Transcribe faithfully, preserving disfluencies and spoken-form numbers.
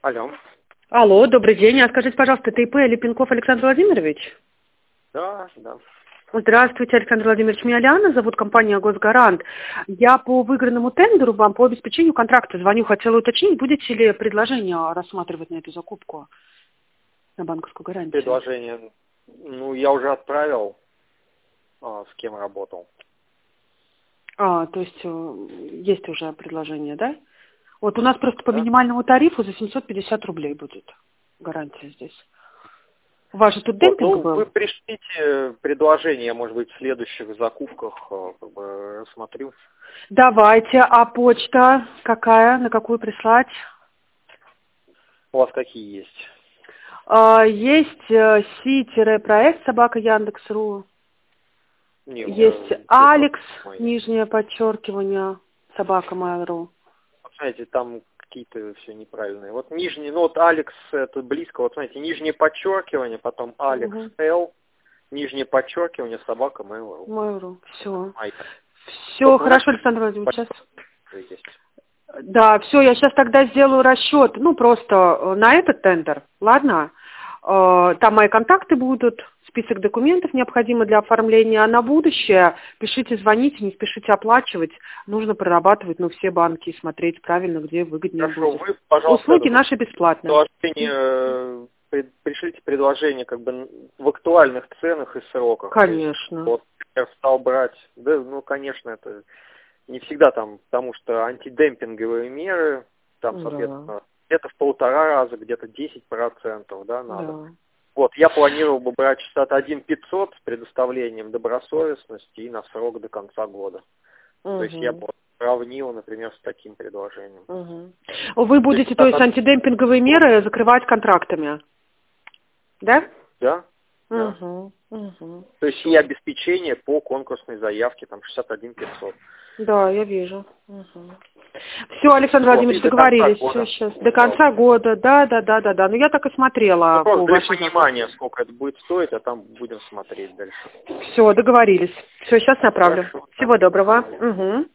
Алло. Алло, добрый день. А скажите, пожалуйста, это ИП Липенков Александр Владимирович? Да, да. Здравствуйте, Александр Владимирович. Меня Лиана зовут, компания «Госгарант». Я по выигранному тендеру вам по обеспечению контракта звоню. Хотела уточнить, будете ли предложение рассматривать на эту закупку, на банковскую гарантию? Предложение. Ну, я уже отправил, а, с кем работал. А, то есть э, есть уже предложение, да? Вот у нас просто по Да? минимальному тарифу за семьсот пятьдесят рублей будет гарантия здесь. У вас же тут Вот, демпинг ну, был? вы пришлите предложение, я, может быть, в следующих закупках а, как бы рассмотрю. Давайте. А почта какая? На какую прислать? У вас какие есть? А, есть э, си-проект собака Яндекс.ру. Не, у меня Есть все Алекс, мои. нижнее подчеркивание, собака Mail.ru. Смотрите, там какие-то все неправильные. Вот нижний, ну вот Алекс, это близко, вот смотрите, нижнее подчеркивание, потом Алекс Угу. Л, нижнее подчеркивание, собака Mail.ru. Mail.ru. Все. А, Все вот, ну, хорошо, значит, Александр Владимирович. Сейчас. есть. Да, все, я сейчас тогда сделаю расчет, ну, просто э, на этот тендер, ладно? Э, Там мои контакты будут, список документов необходимых для оформления, а на будущее пишите, звоните, не спешите оплачивать, нужно прорабатывать, ну, все банки и смотреть правильно, где выгоднее Хорошо, будет. вы, пожалуйста, Услуги это, наши бесплатные. предложение, э, пред- пришлите предложение как бы в актуальных ценах и сроках. То есть, Конечно. вот я стал брать, да, ну, конечно, это не всегда там, потому что антидемпинговые меры, там, Да, соответственно, где-то в полтора раза, где-то десять процентов, да, надо. да. Вот, я планировал бы брать шестьдесят один пятьсот с предоставлением добросовестности и на срок до конца года. То есть я бы Угу. сравнил, например, с таким предложением. Угу. Вы То есть, будете, то есть, это- антидемпинговые меры закрывать контрактами, да? да, да. Угу. Угу. То есть и обеспечение по конкурсной заявке, там шестьдесят один пятьсот. Да, я вижу. Угу. Все, Александр Вот, Владимирович, и до конца договорились. года. Все, сейчас. До конца года. Да, да, да, да, да. Ну я так и Ну, смотрела просто по для вашим понимания, сколько это будет стоить, а там будем смотреть дальше. Все, договорились. Все, сейчас направлю. Хорошо. Да. Всего доброго. Угу.